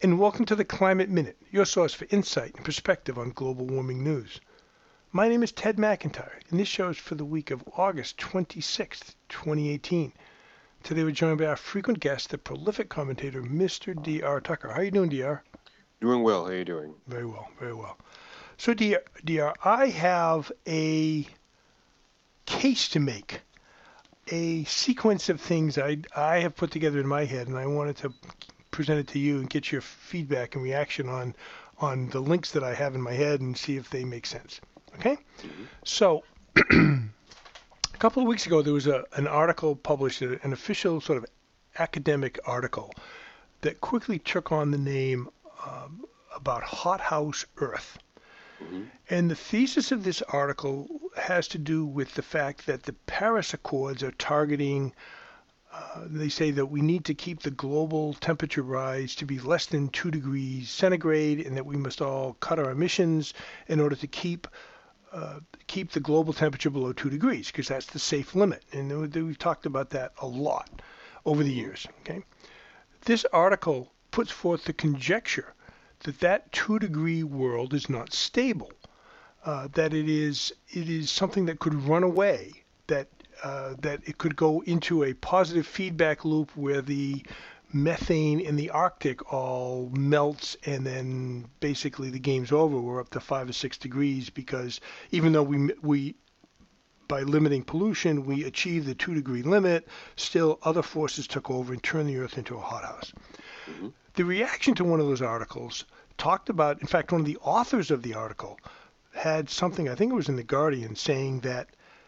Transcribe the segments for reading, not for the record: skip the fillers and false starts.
and welcome to the Climate Minute, your source for insight and perspective on global warming news. My name is Ted McIntyre, and this show is for the week of August 26th, 2018. Today we're joined by our frequent guest, the prolific commentator, Mr. D.R. Tucker. How are you doing, D.R.? Doing well. How are you doing? Very well, very well. So, D.R., I have a case to make, a sequence of things I have put together in my head, and I wanted to present it to you and get your feedback and reaction on the links that I have in my head and see if they make sense. Okay? Mm-hmm. So, a couple of weeks ago, there was an article published, an official sort of academic article that quickly took on the name about hothouse Earth. Mm-hmm. And the thesis of this article has to do with the fact that the Paris Accords are targeting, they say that we need to keep the global temperature rise to be less than 2 degrees centigrade, and that we must all cut our emissions in order to keep the global temperature below 2 degrees, because that's the safe limit. And we've talked about that a lot over the years. Okay, this article puts forth the conjecture that 2-degree world is not stable, that it is something that could run away, that it could go into a positive feedback loop where the methane in the Arctic all melts, and then basically the game's over. We're up to 5 or 6 degrees because even though we by limiting pollution, we achieved the 2-degree limit, still other forces took over and turned the Earth into a hothouse. Mm-hmm. The reaction to one of those articles talked about, in fact, one of the authors of the article had something, I think it was in The Guardian, saying that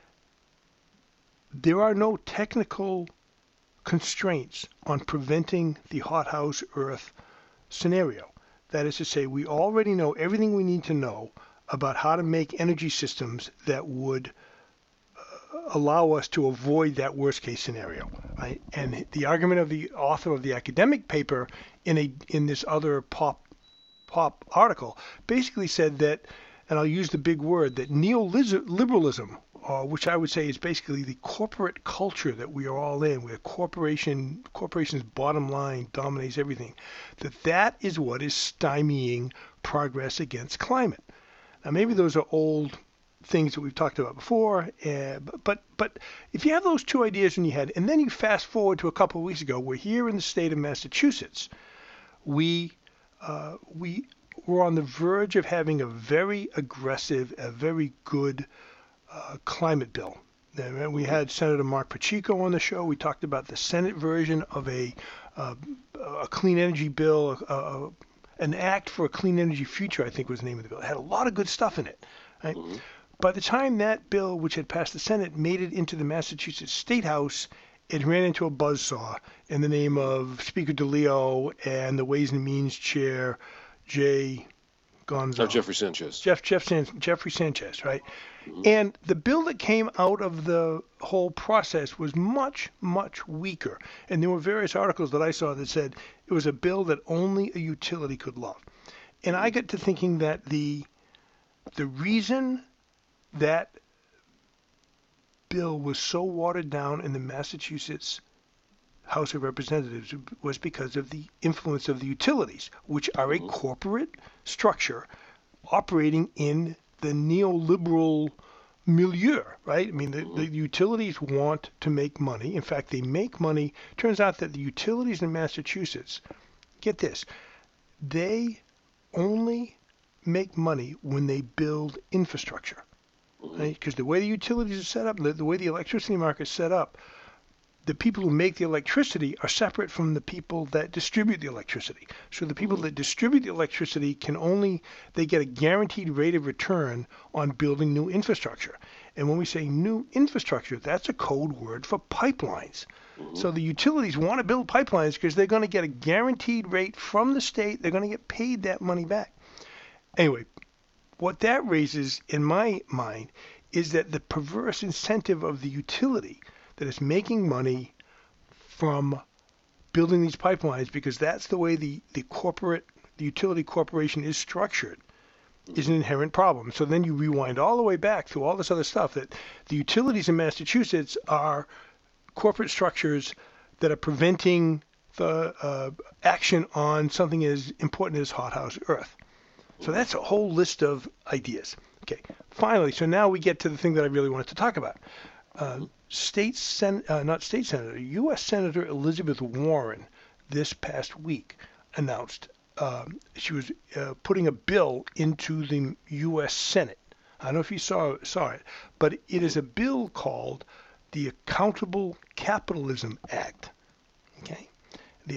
there are no technical constraints on preventing the hothouse Earth scenario. That is to say, we already know everything we need to know about how to make energy systems that would allow us to avoid that worst case scenario. Right? And the argument of the author of the academic paper in this other pop article basically said that, and I'll use the big word, that neoliberalism, which I would say is basically the corporate culture that we are all in, where corporation's bottom line dominates everything, that is what is stymieing progress against climate. Now, maybe those are old things that we've talked about before, but if you have those two ideas in your head, and then you fast forward to a couple of weeks ago, we're here in the state of Massachusetts. We were on the verge of having a very aggressive, a very good climate bill. And we had Senator Mark Pacheco on the show. We talked about the Senate version of a clean energy bill, an act for a clean energy future, I think was the name of the bill. It had a lot of good stuff in it. Right? Mm-hmm. By the time that bill, which had passed the Senate, made it into the Massachusetts State House, it ran into a buzzsaw in the name of Speaker DeLeo and the Ways and Means Chair, Jay Gonzalez. Jeffrey Sanchez. Jeffrey Sanchez, right? Mm-hmm. And the bill that came out of the whole process was much, much weaker. And there were various articles that I saw that said it was a bill that only a utility could love. And I got to thinking that the reason that bill was so watered down in the Massachusetts House of Representatives was because of the influence of the utilities, which are a corporate structure operating in the neoliberal milieu, right? I mean, the utilities want to make money. In fact, they make money. Turns out that the utilities in Massachusetts, get this, they only make money when they build infrastructure. Right? Because the way the utilities are set up, the way the electricity market is set up, the people who make the electricity are separate from the people that distribute the electricity. So the people that distribute the electricity they get a guaranteed rate of return on building new infrastructure. And when we say new infrastructure, that's a code word for pipelines. Mm-hmm. So the utilities want to build pipelines because they're going to get a guaranteed rate from the state. They're going to get paid that money back. Anyway, what that raises in my mind is that the perverse incentive of the utility that is making money from building these pipelines, because that's the way the utility corporation is structured, is an inherent problem. So then you rewind all the way back through all this other stuff, that the utilities in Massachusetts are corporate structures that are preventing action on something as important as hothouse Earth. So that's a whole list of ideas. Okay, finally, so now we get to the thing that I really wanted to talk about. U.S. Senator Elizabeth Warren this past week announced she was putting a bill into the U.S. Senate. I don't know if you saw it, but it is a bill called the Accountable Capitalism Act. Okay, the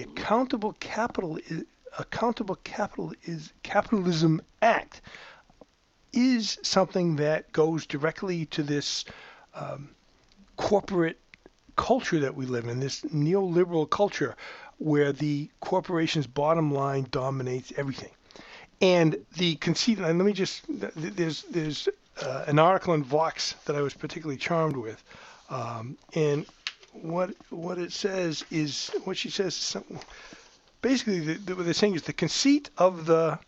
Capitalism Act is something that goes directly to this corporate culture that we live in, this neoliberal culture where the corporation's bottom line dominates everything. And the conceit, and let me just, there's an article in Vox that I was particularly charmed with. And what it says is, what she says is something, basically what they're saying is the conceit of the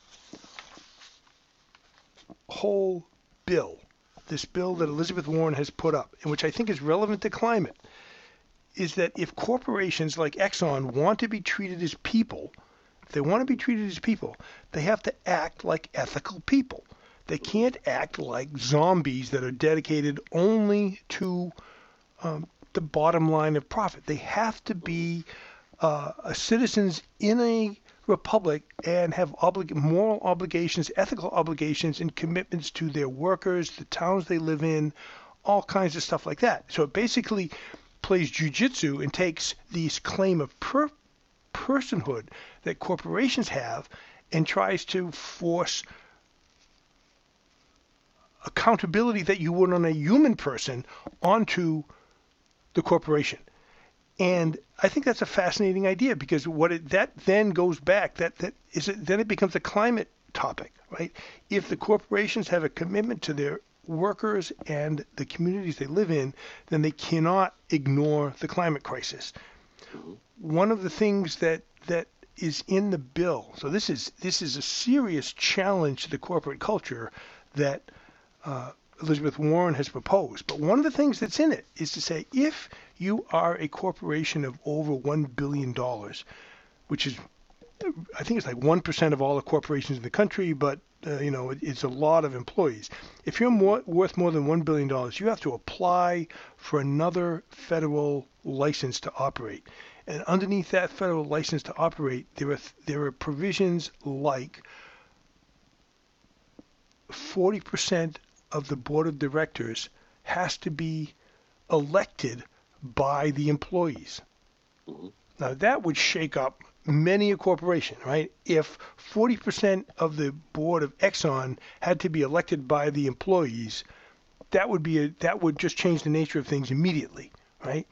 whole bill, this bill that Elizabeth Warren has put up, and which I think is relevant to climate, is that if corporations like Exxon want to be treated as people, if they want to be treated as people, they have to act like ethical people. They can't act like zombies that are dedicated only to the bottom line of profit. They have to be citizens in a republic and have moral obligations, ethical obligations, and commitments to their workers, the towns they live in, all kinds of stuff like that. So it basically plays jujitsu and takes this claim of personhood that corporations have and tries to force accountability that you would on a human person onto the corporation. And I think that's a fascinating idea because that then goes back, then it becomes a climate topic, right? If the corporations have a commitment to their workers and the communities they live in, then they cannot ignore the climate crisis. One of the things that is in the bill, so this is a serious challenge to the corporate culture that Elizabeth Warren has proposed. But one of the things that's in it is to say, if you are a corporation of over $1 billion, which is, I think it's like 1% of all the corporations in the country, but it's a lot of employees. If you're worth more than $1 billion, you have to apply for another federal license to operate. And underneath that federal license to operate, there are provisions like 40% of the board of directors has to be elected by the employees. Now that would shake up many a corporation, right? If 40% of the board of Exxon had to be elected by the employees, that would just change the nature of things immediately, right?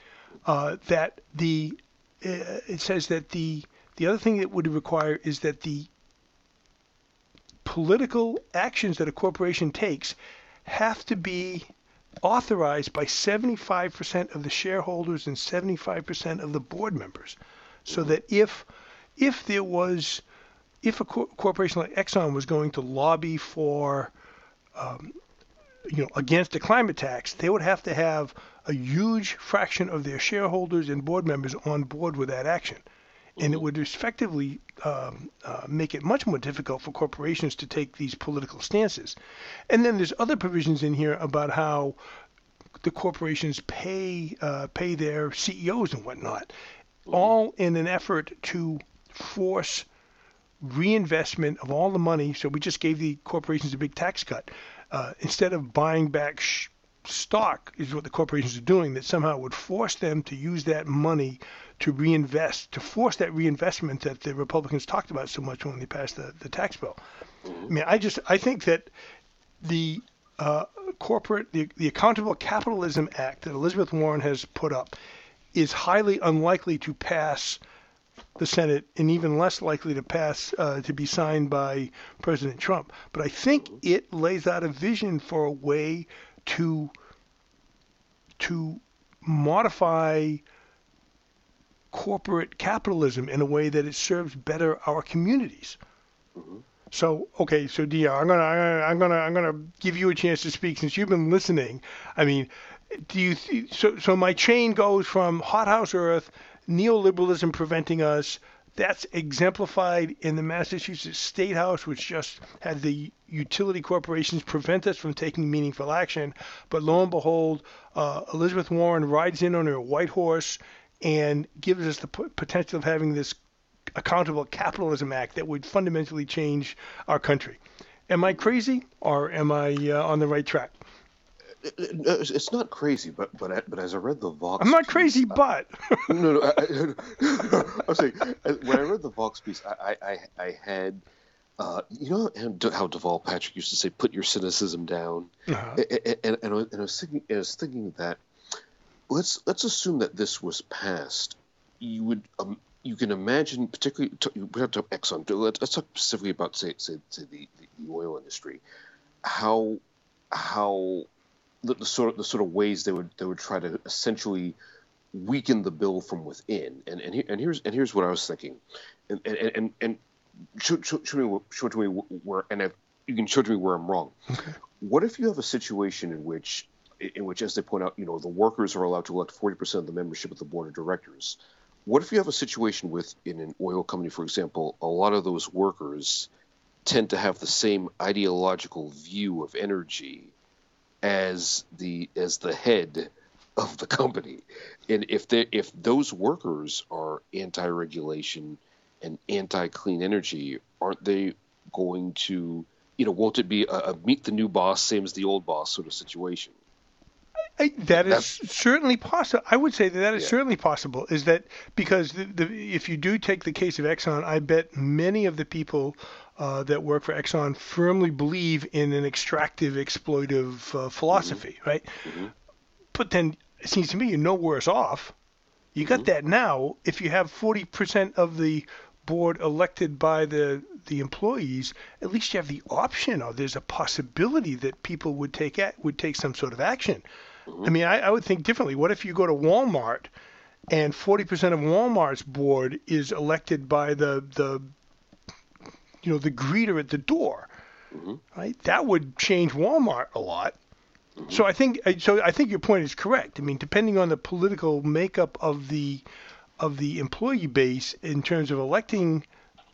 It says that the other thing that would require is that the political actions that a corporation takes have to be authorized by 75% of the shareholders and 75% of the board members, so that if a corporation like Exxon was going to lobby for against a climate tax, they would have to have a huge fraction of their shareholders and board members on board with that action. And it would effectively make it much more difficult for corporations to take these political stances. And then there's other provisions in here about how the corporations pay their CEOs and whatnot, all in an effort to force reinvestment of all the money. So we just gave the corporations a big tax cut. Instead of buying back stock, is what the corporations are doing, that somehow would force them to use that money to reinvest, to force that reinvestment that the Republicans talked about so much when they passed the tax bill. I mean, I think that the Accountable Capitalism Act that Elizabeth Warren has put up is highly unlikely to pass the Senate, and even less likely to pass to be signed by President Trump. But I think it lays out a vision for a way to modify corporate capitalism in a way that it serves better our communities. So, okay, so Dia, I'm gonna give you a chance to speak since you've been listening. I mean, so my chain goes from hothouse Earth, neoliberalism preventing us. That's exemplified in the Massachusetts State House, which just had the utility corporations prevent us from taking meaningful action. But lo and behold, Elizabeth Warren rides in on her white horse and gives us the potential of having this accountable capitalism act that would fundamentally change our country. Am I crazy, or am I on the right track? It's not crazy, but as I read the Vox I'm not piece, crazy, but no, I'm saying when I read the Vox piece, I had you know how Deval Patrick used to say, "Put your cynicism down," uh and I was thinking that let's assume that this was passed. You can imagine, particularly we have to Exxon. Let's talk specifically about say the oil industry, how the sort of ways they would try to essentially weaken the bill from within. And here's what I was thinking, and show me where, you can show to me where I'm wrong. Okay. What if you have a situation in which, as they point out, the workers are allowed to elect 40% of the membership of the board of directors? What if you have a situation in an oil company, for example, a lot of those workers tend to have the same ideological view of energy as the head of the company, and if those workers are anti-regulation and anti-clean energy, aren't they going to, won't it be a meet the new boss, same as the old boss sort of situation? That is certainly possible. I would say that is Yeah. certainly possible. Is that because if you do take the case of Exxon, I bet many of the people that work for Exxon firmly believe in an extractive, exploitive philosophy, right? Mm-hmm. But then it seems to me you're no worse off. You got Mm-hmm. that now. If you have 40% of the board elected by the employees, at least you have the option, or there's a possibility that people would take some sort of action. Mm-hmm. I mean, I would think differently. What if you go to Walmart and 40% of Walmart's board is elected by the the greeter at the door, Mm-hmm. right? That would change Walmart a lot. Mm-hmm. So I think your point is correct. I mean, depending on the political makeup of the employee base in terms of electing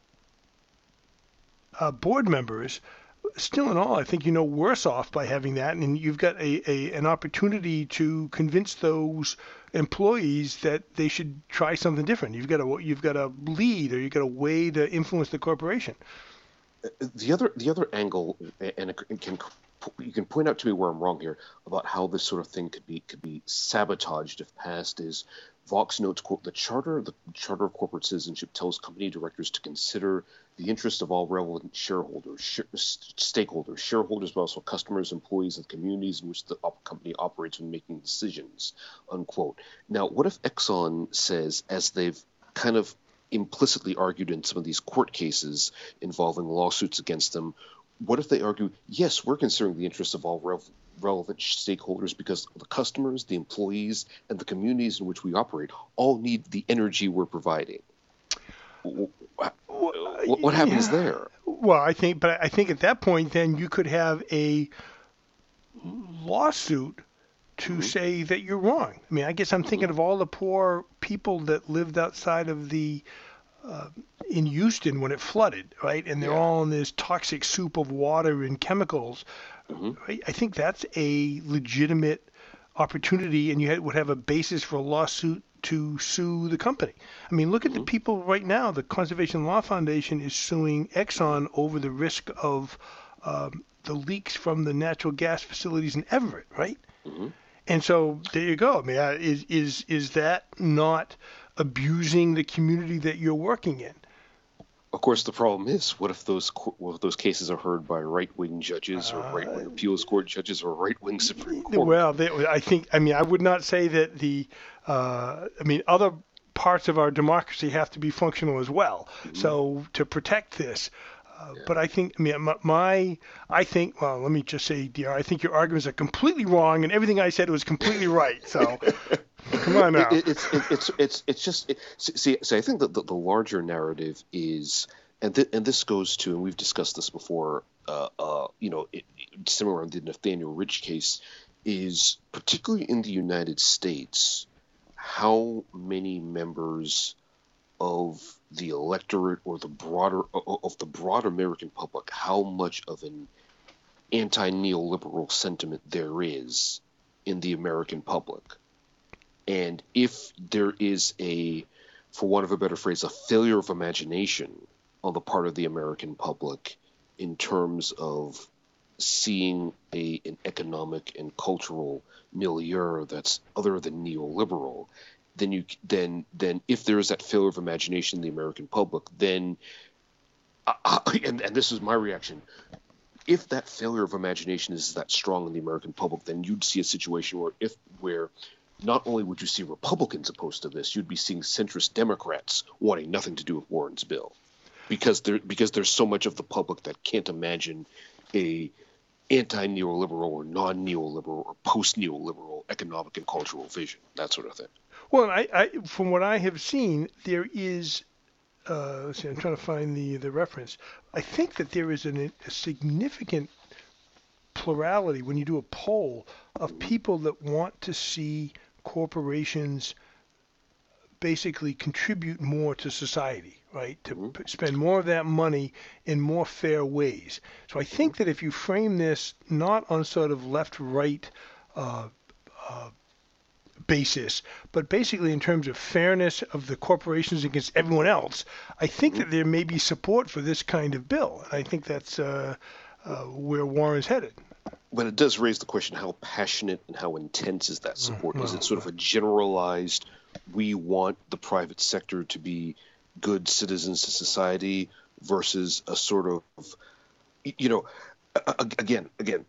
board members, still in all, I think worse off by having that, and you've got an opportunity to convince those employees that they should try something different. You've got a lead, or you've got a way to influence the corporation. The other angle, and you can point out to me where I'm wrong here about how this sort of thing could be sabotaged if passed, is Vox notes, quote, the charter of corporate citizenship tells company directors to consider the interest of all relevant stakeholders, shareholders, but also customers, employees, and communities in which the company operates when making decisions, unquote. Now, what if Exxon says, as they've kind of implicitly argued in some of these court cases involving lawsuits against them, what if they argue, yes, we're considering the interests of all relevant stakeholders because the customers, the employees, and the communities in which we operate all need the energy we're providing? What happens there? Well, I think at that point, then you could have a lawsuit to Mm-hmm. say that you're wrong. I mean, I guess I'm thinking Mm-hmm. of all the poor people that lived outside of in Houston when it flooded, right? And they're Yeah. all in this toxic soup of water and chemicals. Mm-hmm. Right? I think that's a legitimate opportunity, and would have a basis for a lawsuit to sue the company. I mean, look at the Mm-hmm. people right now. The Conservation Law Foundation is suing Exxon over the risk of the leaks from the natural gas facilities in Everett, right? Mm-hmm. And so there you go. I mean, is that not abusing the community that you're working in? Of course, the problem is, what if those cases are heard by right-wing judges or Uh, right-wing appeals court judges or right-wing Supreme Court? well, I mean, I would not say that other parts of our democracy have to be functional as well. Mm-hmm. So to protect this. Yeah. But I think, I mean, well, let me just say, DR, I think your arguments are completely wrong, and everything I said was completely right. So, come on now. It's just see. So I think that the larger narrative is, and this goes to, and we've discussed this before. Similar on the Nathaniel Rich case, is particularly in the United States, how many members of the electorate or the broader American public, how much of an anti-neoliberal sentiment there is in the American public. And if there is for want of a better phrase, a failure of imagination on the part of the American public in terms of seeing an economic and cultural milieu that's other than neoliberal, then if there is that failure of imagination in the American public, then and this is my reaction. If that failure of imagination is that strong in the American public, then you'd see a situation where not only would you see Republicans opposed to this, you'd be seeing centrist Democrats wanting nothing to do with Warren's bill, because there's so much of the public that can't imagine a anti-neoliberal or non-neoliberal or post-neoliberal economic and cultural vision, that sort of thing. Well, I from what I have seen, there is. Let's see, I'm trying to find the reference. I think that there is a significant plurality when you do a poll of people that want to see corporations basically contribute more to society, right? To spend more of that money in more fair ways. So I think that if you frame this not on sort of left-right basis, but basically in terms of fairness of the corporations against everyone else, I think that there may be support for this kind of bill. And I think that's where Warren's headed. But it does raise the question, how passionate and how intense is that support? Is it sort of a generalized, we want the private sector to be good citizens to society, versus a sort of, again,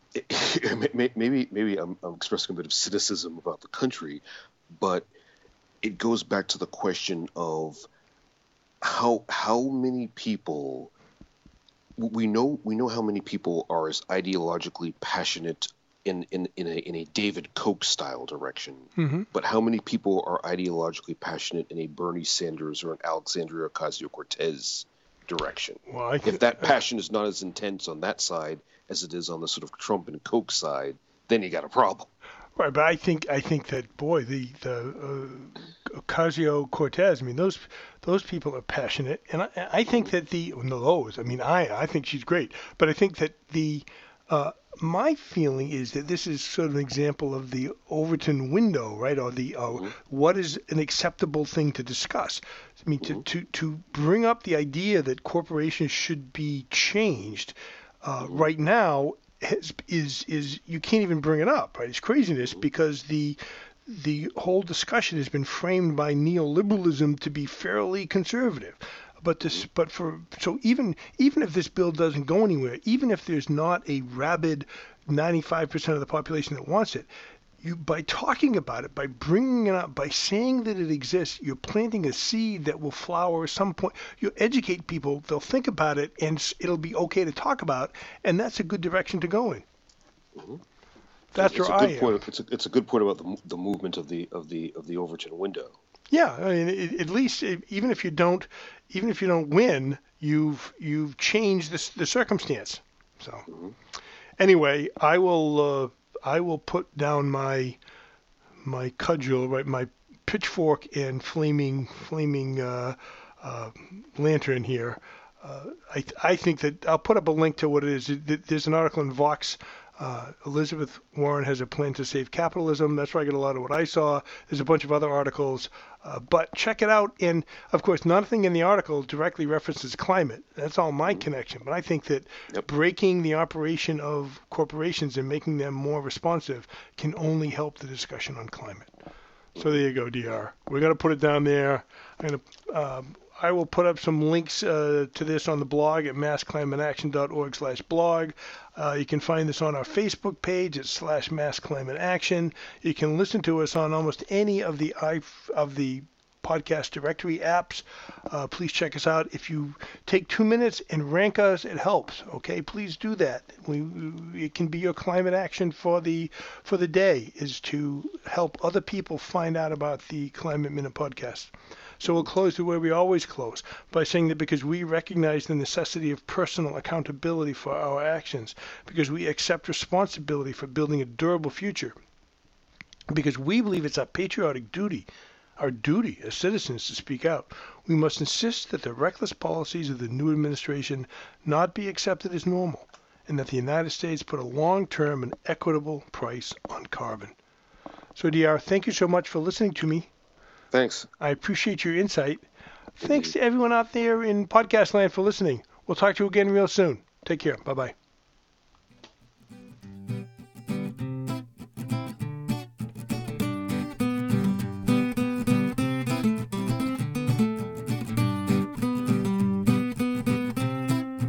maybe I'm expressing a bit of cynicism about the country, but it goes back to the question of how many people. We know how many people are as ideologically passionate in a David Koch style direction, but how many people are ideologically passionate in a Bernie Sanders or an Alexandria Ocasio-Cortez direction? Well, if that passion is not as intense on that side as it is on the sort of Trump and Koch side, then you got a problem. Right, but I think that, boy, the Ocasio-Cortez, I mean, those people are passionate, and I think that I think she's great, but I think that my feeling is that this is sort of an example of the Overton window, right, or what is an acceptable thing to discuss. I mean, to bring up the idea that corporations should be changed right now is you can't even bring it up, right? It's craziness, because the whole discussion has been framed by neoliberalism to be fairly conservative. So even if this bill doesn't go anywhere, even if there's not a rabid 95% of the population that wants it, by talking about it, by bringing it up, by saying that it exists, you're planting a seed that will flower at some point. You educate people, they'll think about it, and it'll be okay to talk about, and that's a good direction to go in. That's where I am. It's a good point about the movement of the Overton window. Yeah, I mean, at least even if you don't win, you've changed the circumstance. So anyway, I will put down my cudgel, right, my pitchfork and flaming lantern here. I think that I'll put up a link to what it is. There's an article in Vox. Elizabeth Warren has a plan to save capitalism. That's where I get a lot of what I saw. There's a bunch of other articles, but check it out. And of course, nothing in the article directly references climate. That's all my connection. But I think that breaking the operation of corporations and making them more responsive can only help the discussion on climate. So there you go, DR. We're going to put it down there. I will put up some links to this on the blog at massclimateaction.org/blog. You can find this on our Facebook page at /massclimateaction. You can listen to us on almost any of the podcast directory apps. Please check us out. If you take 2 minutes and rank us, it helps. Okay, please do that. It can be your climate action for the day, is to help other people find out about the Climate Minute podcast. So we'll close the way we always close, by saying that because we recognize the necessity of personal accountability for our actions, because we accept responsibility for building a durable future, because we believe it's our patriotic duty, our duty as citizens to speak out. We must insist that the reckless policies of the new administration not be accepted as normal, and that the United States put a long-term and equitable price on carbon. So, DR, thank you so much for listening to me. Thanks. I appreciate your insight. Thanks to everyone out there in podcast land for listening. We'll talk to you again real soon. Take care. Bye-bye.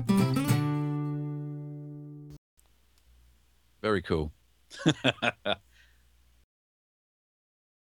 Very cool.